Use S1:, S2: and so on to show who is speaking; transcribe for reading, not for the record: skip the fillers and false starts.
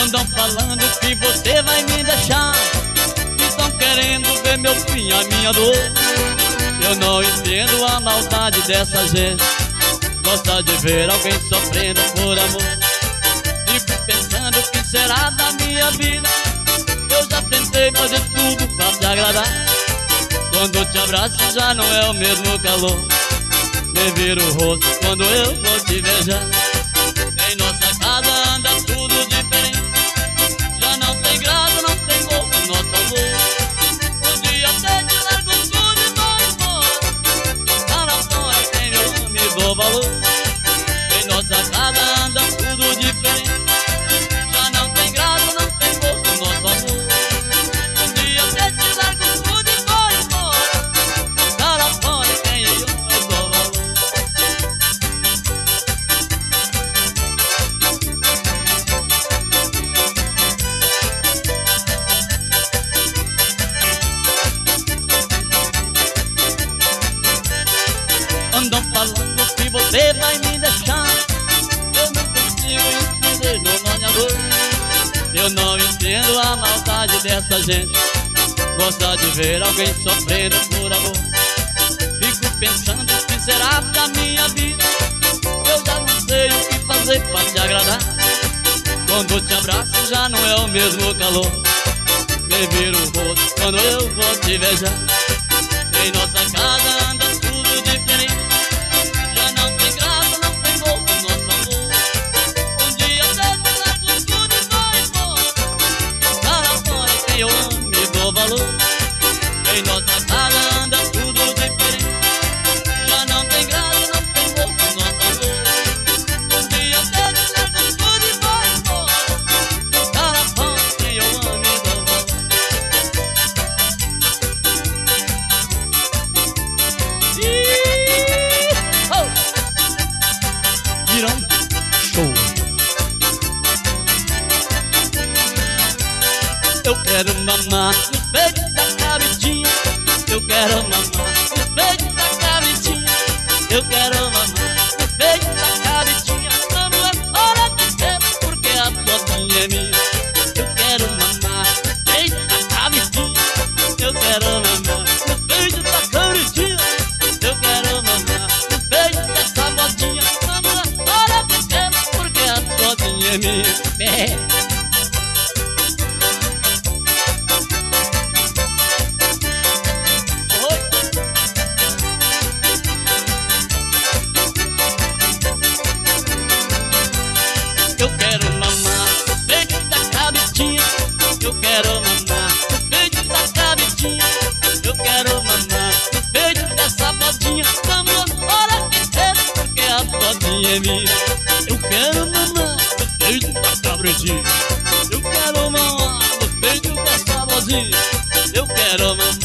S1: Andam falando que você vai me deixar, estão querendo ver meu fim, a minha dor. Eu não entendo a maldade dessa gente, gosta de ver alguém sofrendo por amor. Fico pensando o que será da minha vida. Eu já tentei fazer tudo pra te agradar. Quando te abraço já não é o mesmo calor. Me viro o rosto quando eu vou te beijar. Em nossa casa anda tudo diferente, já não tem graça, não tem gosto nosso amor. Um dia até te largo tudo e vou embora. Tá lá fora quem eu amo e dou valor. Em nossa casa anda tudo diferente, já não tem graça, não tem gosto nosso amor. Um dia até te largo tudo e vou embora. Tá lá fora quem eu amo e dou valor. Andam falando que você vai me deixar, eu não consigo entender no nome amor. Eu não entendo a maldade dessa gente, gosta de ver alguém sofrendo por amor. Fico pensando o que será da minha vida. Eu já não sei o que fazer pra te agradar. Quando te abraço já não é o mesmo calor. Me viro o rosto quando eu vou te beijar. Em nossa casa anda tudo diferente, já não tem graça, não tem gosto nosso amor. Um dia até te largo tudo e vou embora. Tá lá fora quem eu amo e dou valor. Em nossa casa anda tudo diferente, já não tem graça, não tem gosto nosso amor. Um dia até te largo tudo e vou embora. Tá lá fora quem eu amo e dou valor. Virão show. Eu quero mamar no peito da cabritinha, eu quero mamar no peito da cabritinha, eu quero mamar no peito da cabritinha. Vamos hora de tempo porque a todinha é minha. Eu quero mamar no peito da cabritinha, eu quero mamar no peito da cabritinha, eu quero mamar no peito dessa modinha. Vamos hora de tempo porque a todinha é minha. Eu quero mamar no peito da cabritinha, eu quero mamar no peito da cabritinha, eu quero mamar no peito dessa bodinha. Vamos hora que tempo porque a bodinha é minha. Eu quero mamar no peito da cabritinha, eu quero mamar no peito dessa bodinha, eu quero mamar